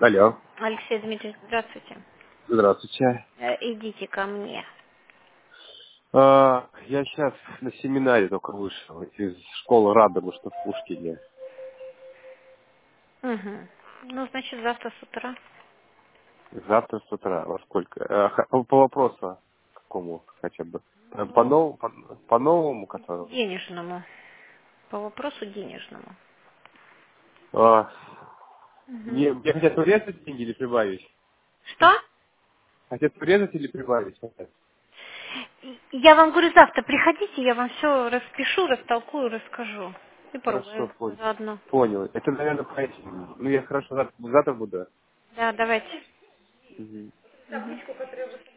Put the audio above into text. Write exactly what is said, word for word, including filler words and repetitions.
Алло. Алексей Дмитриевич, здравствуйте. Здравствуйте. Э, Идите ко мне. А, я сейчас на семинаре только вышел из школы Радога, что в Пушкине. Угу. Ну, значит, завтра с утра. Завтра с утра. Во сколько? А, х- по, по вопросу какому хотя бы? По, по Ну, новому, по, по новому которому? денежному. По вопросу денежному. А, Угу. мне, мне хотят урезать деньги или прибавить? Что? Хотят урезать или прибавить? Хотят. И- Я вам говорю, завтра приходите, я вам все распишу, растолкую, расскажу. И Хорошо, поругаю понял. заодно. Понял. Это, наверное, по этим. Ну, я хорошо завтра, завтра буду. Да, давайте. Мгм. Мгм.